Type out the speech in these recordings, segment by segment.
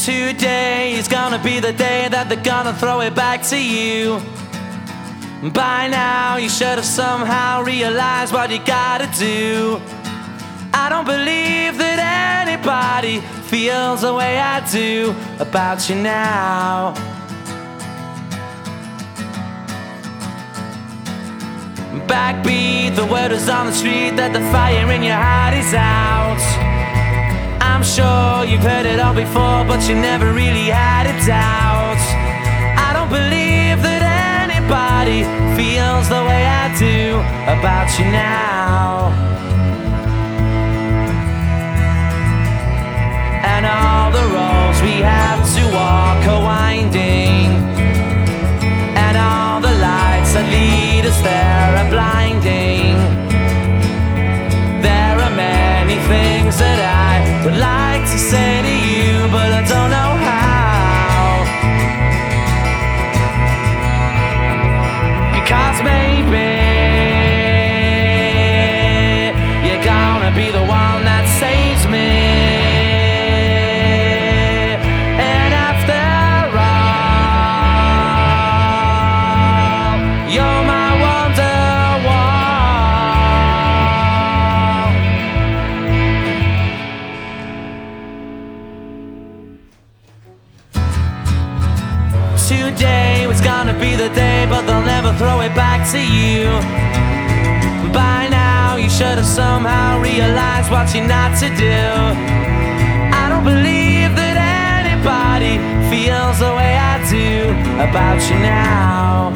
Today is gonna be the day that they're gonna throw it back to you. By now you should have somehow realized what you gotta do. I don't believe that anybody feels the way I do about you now. Backbeat, the word is on the street that the fire in your heart is out. I'm sure you've heard it all before, but you never really had a doubt. I don't believe that anybody feels the way I do about you now. And all the roads we have to walk are winding, and all the lights that lead us there are blinding. There are many things that I would like to say to you, but I don't know how. Because maybe you're gonna be the one that saves me. And after all, you're my Today was gonna be the day, but they'll never throw it back to you. By now you should have somehow realized what you're not to do. I don't believe that anybody feels the way I do about you now.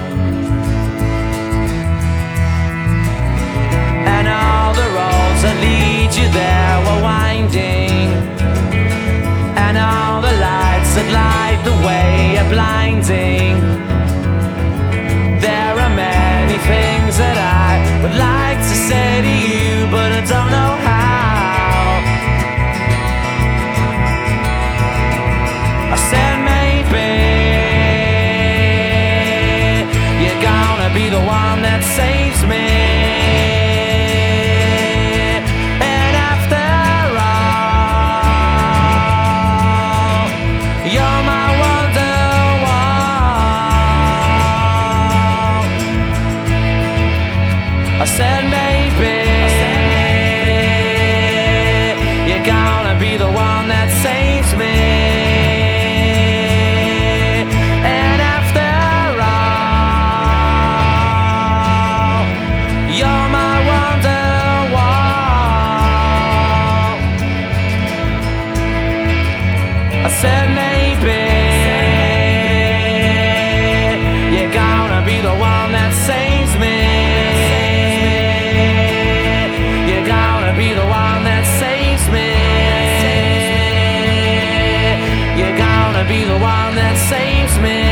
And all the roads that lead you there were winding, and all the lights that light the way are blinding. There are many things that I would like to say to you, but I don't know how. I said maybe you're gonna be the one that saves me. And after all, you're my Wonderwall. I said maybe you're gonna be the one that saves me. And after all, you're my Wonderwall. I said maybe you're gonna be the one that saves me. You're gonna be the one that saves me. You're gonna be the one that saves me.